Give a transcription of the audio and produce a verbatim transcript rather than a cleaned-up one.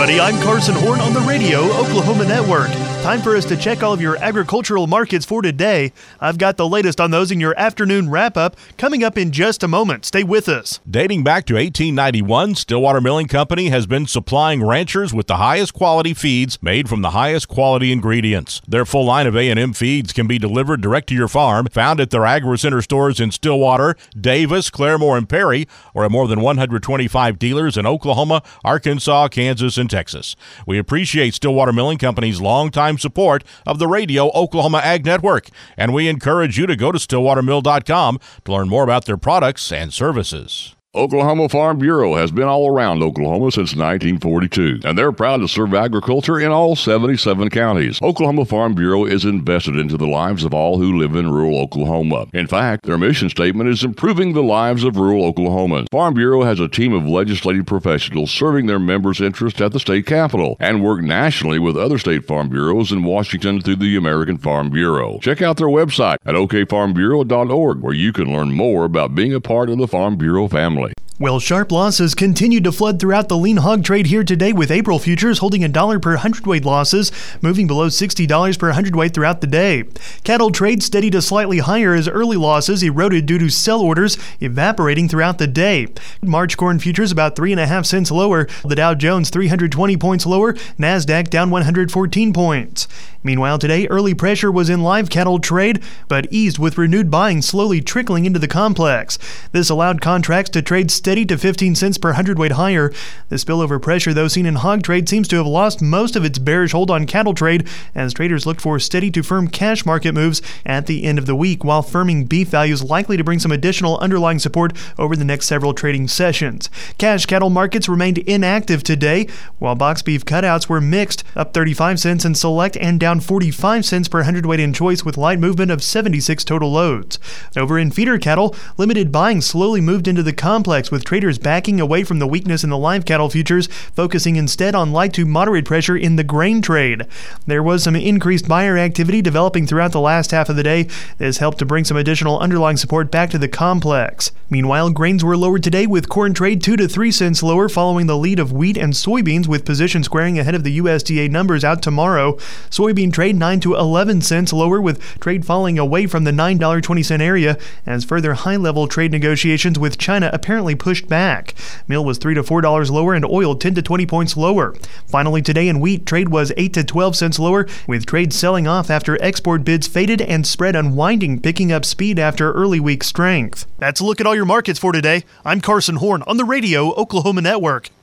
everybody. I'm Carson Horn on the Radio Oklahoma Network. Time for us to check all of your agricultural markets for today. I've got the latest on those in your afternoon wrap-up coming up in just a moment. Stay with us. Dating back to eighteen ninety-one, Stillwater Milling Company has been supplying ranchers with the highest quality feeds made from the highest quality ingredients. Their full line of A and M feeds can be delivered direct to your farm, found at their AgriCenter stores in Stillwater, Davis, Claremore, and Perry, or at more than one hundred twenty-five dealers in Oklahoma, Arkansas, Kansas, and Texas. We appreciate Stillwater Milling Company's longtime support of the Radio Oklahoma Ag Network, and we encourage you to go to stillwater mill dot com to learn more about their products and services. Oklahoma Farm Bureau has been all around Oklahoma since nineteen forty-two, and they're proud to serve agriculture in all seventy-seven counties. Oklahoma Farm Bureau is invested into the lives of all who live in rural Oklahoma. In fact, their mission statement is improving the lives of rural Oklahomans. Farm Bureau has a team of legislative professionals serving their members' interests at the state capitol and work nationally with other state farm bureaus in Washington through the American Farm Bureau. Check out their website at o k farm bureau dot org, where you can learn more about being a part of the Farm Bureau family. Well, sharp losses continued to flood throughout the lean hog trade here today, with April futures holding a dollar per hundredweight losses, moving below sixty dollars per hundredweight throughout the day. Cattle trade steady to slightly higher as early losses eroded due to sell orders evaporating throughout the day. March corn futures about three and a half cents lower. The Dow Jones three hundred twenty points lower. NASDAQ down one hundred fourteen points. Meanwhile, today early pressure was in live cattle trade, but eased with renewed buying slowly trickling into the complex. This allowed contracts to trade steady to fifteen cents per hundredweight higher. The spillover pressure, though seen in hog trade, seems to have lost most of its bearish hold on cattle trade as traders looked for steady to firm cash market moves at the end of the week, while firming beef values likely to bring some additional underlying support over the next several trading sessions. Cash cattle markets remained inactive today, while box beef cutouts were mixed, up thirty-five cents in select and down forty-five cents per hundredweight in choice, with light movement of seventy-six total loads. Over in feeder cattle, limited buying slowly moved into the complex, with traders backing away from the weakness in the live cattle futures, focusing instead on light to moderate pressure in the grain trade. There was some increased buyer activity developing throughout the last half of the day. This helped to bring some additional underlying support back to the complex. Meanwhile, grains were lowered today, with corn trade two to three cents lower following the lead of wheat and soybeans, with position squaring ahead of the U S D A numbers out tomorrow. Soybean trade nine to eleven cents lower, with trade falling away from the nine dollars and twenty cents area as further high-level trade negotiations with China apparently pushed back. Meal was three to four dollars lower and oil ten to twenty points lower. Finally, today in wheat, trade was eight to twelve cents lower, with trade selling off after export bids faded and spread unwinding, picking up speed after early week strength. That's a look at all your markets for today. I'm Carson Horn on the Radio Oklahoma Network.